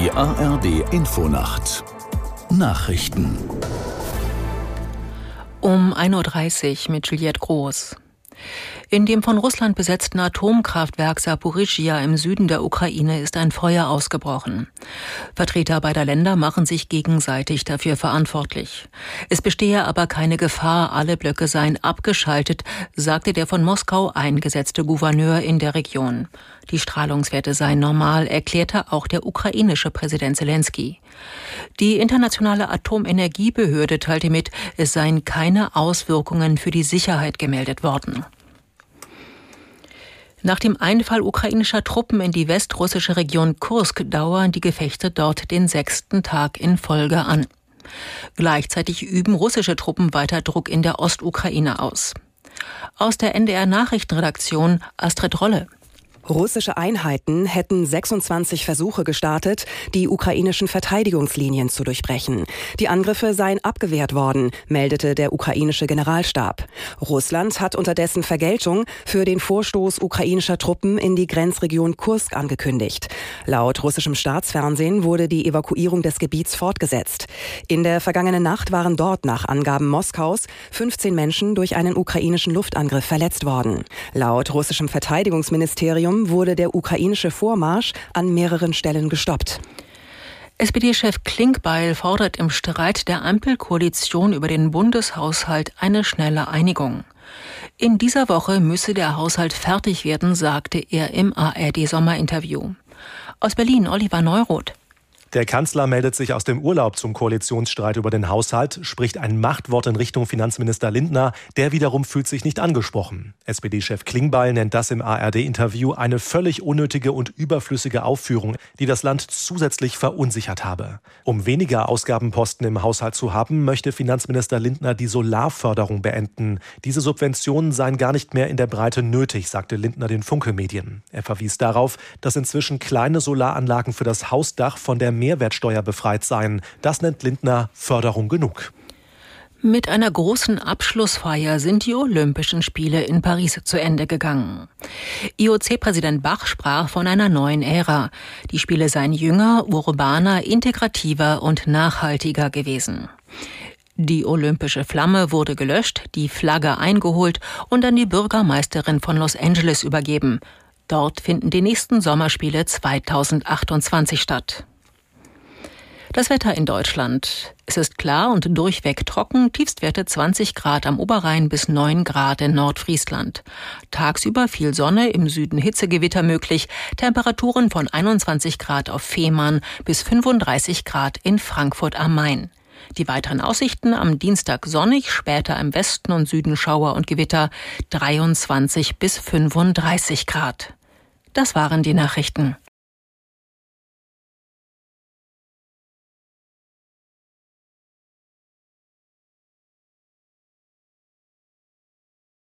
Die ARD-Infonacht Nachrichten um 1.30 Uhr mit Juliette Groß. In dem von Russland besetzten Atomkraftwerk Saporischschja im Süden der Ukraine ist ein Feuer ausgebrochen. Vertreter beider Länder machen sich gegenseitig dafür verantwortlich. Es bestehe aber keine Gefahr, alle Blöcke seien abgeschaltet, sagte der von Moskau eingesetzte Gouverneur in der Region. Die Strahlungswerte seien normal, erklärte auch der ukrainische Präsident Selenskyj. Die internationale Atomenergiebehörde teilte mit, es seien keine Auswirkungen für die Sicherheit gemeldet worden. Nach dem Einfall ukrainischer Truppen in die westrussische Region Kursk dauern die Gefechte dort den 6. Tag in Folge an. Gleichzeitig üben russische Truppen weiter Druck in der Ostukraine aus. Aus der NDR-Nachrichtenredaktion Astrid Rolle. Russische Einheiten hätten 26 Versuche gestartet, die ukrainischen Verteidigungslinien zu durchbrechen. Die Angriffe seien abgewehrt worden, meldete der ukrainische Generalstab. Russland hat unterdessen Vergeltung für den Vorstoß ukrainischer Truppen in die Grenzregion Kursk angekündigt. Laut russischem Staatsfernsehen wurde die Evakuierung des Gebiets fortgesetzt. In der vergangenen Nacht waren dort nach Angaben Moskaus 15 Menschen durch einen ukrainischen Luftangriff verletzt worden. Laut russischem Verteidigungsministerium wurde der ukrainische Vormarsch an mehreren Stellen gestoppt. SPD-Chef Klingbeil fordert im Streit der Ampelkoalition über den Bundeshaushalt eine schnelle Einigung. In dieser Woche müsse der Haushalt fertig werden, sagte er im ARD-Sommerinterview. Aus Berlin Oliver Neuroth. Der Kanzler meldet sich aus dem Urlaub zum Koalitionsstreit über den Haushalt, spricht ein Machtwort in Richtung Finanzminister Lindner. Der wiederum fühlt sich nicht angesprochen. SPD-Chef Klingbeil nennt das im ARD-Interview eine völlig unnötige und überflüssige Aufführung, die das Land zusätzlich verunsichert habe. Um weniger Ausgabenposten im Haushalt zu haben, möchte Finanzminister Lindner die Solarförderung beenden. Diese Subventionen seien gar nicht mehr in der Breite nötig, sagte Lindner den Funke-Medien. Er verwies darauf, dass inzwischen kleine Solaranlagen für das Hausdach von der Mehrwertsteuer befreit seien. Das nennt Lindner Förderung genug. Mit einer großen Abschlussfeier sind die Olympischen Spiele in Paris zu Ende gegangen. IOC-Präsident Bach sprach von einer neuen Ära. Die Spiele seien jünger, urbaner, integrativer und nachhaltiger gewesen. Die olympische Flamme wurde gelöscht, die Flagge eingeholt und an die Bürgermeisterin von Los Angeles übergeben. Dort finden die nächsten Sommerspiele 2028 statt. Das Wetter in Deutschland. Es ist klar und durchweg trocken, Tiefstwerte 20 Grad am Oberrhein bis 9 Grad in Nordfriesland. Tagsüber viel Sonne, im Süden Hitzegewitter möglich, Temperaturen von 21 Grad auf Fehmarn bis 35 Grad in Frankfurt am Main. Die weiteren Aussichten: am Dienstag sonnig, später im Westen und Süden Schauer und Gewitter, 23 bis 35 Grad. Das waren die Nachrichten.